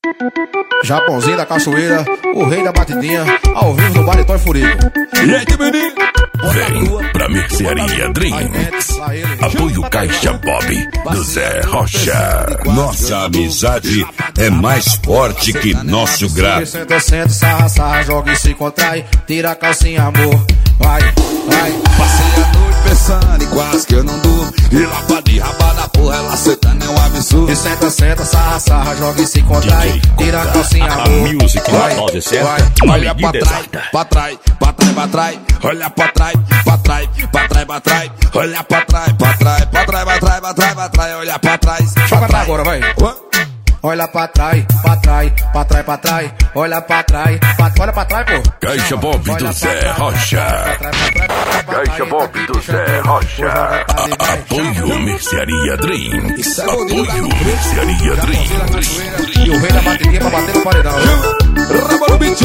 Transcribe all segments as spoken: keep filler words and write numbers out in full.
Japãozinho da cachoeira, o rei da batidinha, ao vivo no Baile Toy Furico. E aí, menino? Vem pra Mercearia Drinks. Apoio Caixa Bob do Zé Rocha. Nossa amizade é mais forte que nosso grave. Senta, senta, sarra, sarra, joga e se contrai. Tira a calcinha, amor. Vai, vai. Passei a noite pensando e quase que eu não durmo. E lá pra de rabada, porra, ela sentando é um absurdo. E senta, senta, sarra, sarra, joga e se contrai. Tira a calcinha, A amor. music Vai, na dose certa, vai. na Olha pra medida trás, exata. pra trás, pra trás, pra trás. Olha pra trás, pra trás, pra trás, pra trás. Olha pra trás, pra trás, pra trás, pra trás, pra trás, pra trás. Olha pra trás, pra Joga trás. agora, vai. Ué? Olha pra trás, pra trás, pra trás, pra trás. Olha pra trás, pra... olha pra trás, pô. Caixa Bob do Zé Rocha. Caixa Bob do Zé Rocha. A- Apoio Mercearia Drinks. Apoio Mercearia Drinks. E o rei da bateria pra bater no paredão. Raba no beat.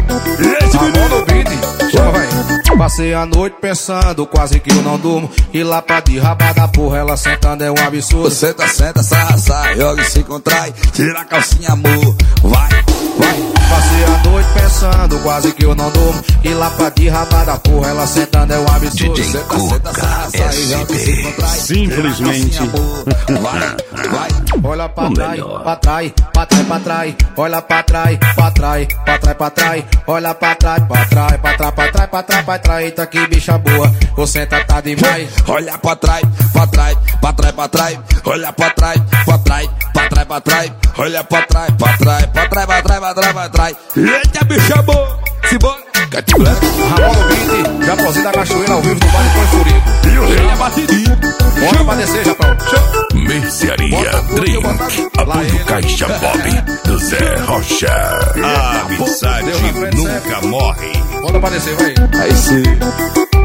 Esse A mão menino. no beat. Chama, vai. Passei a noite pensando, quase que eu não durmo. E lá pra de rabada, porra, ela sentando é um absurdo. Senta, senta, sarra, sai, joga e se contrai. Tira a calcinha, amor. Vai, vai. Passei a noite pensando, quase que eu não durmo. E lá pra de rabada, porra, ela sentando é um absurdo. D J Senta, senta, sarra, sai, joga e se contrai. Simplesmente. Tira a calcinha, amor. Vai, vai. Olha pra O trás, melhor. pra trás, pra trás, pra trás. Olha pra trás, pra trás, pra trás, pra trás. Olha pra trás, pra trás, pra trás, pra trás, pra trás, pra trás. Eita que bicha boa, você tá, tá demais. Olha pra trás, pra trás, pra trás, pra trás. Olha pra trás, pra trás, pra trás, pra trás. Olha pra trás, pra trás, pra trás, pra trás, pra trás, pra trás. Eita, bicha boa, se bora, cate branco. Ramon no beat, Japãozinho da cachoeira ao vivo no Baile Toy Furico. E o rei é batidinho. Bora pra descer, Japão. Mercearia Drinks. Apoio Caixa Bob do Zé Rocha. A amizade nunca morre. Bora pra descer, vai. Aí sim.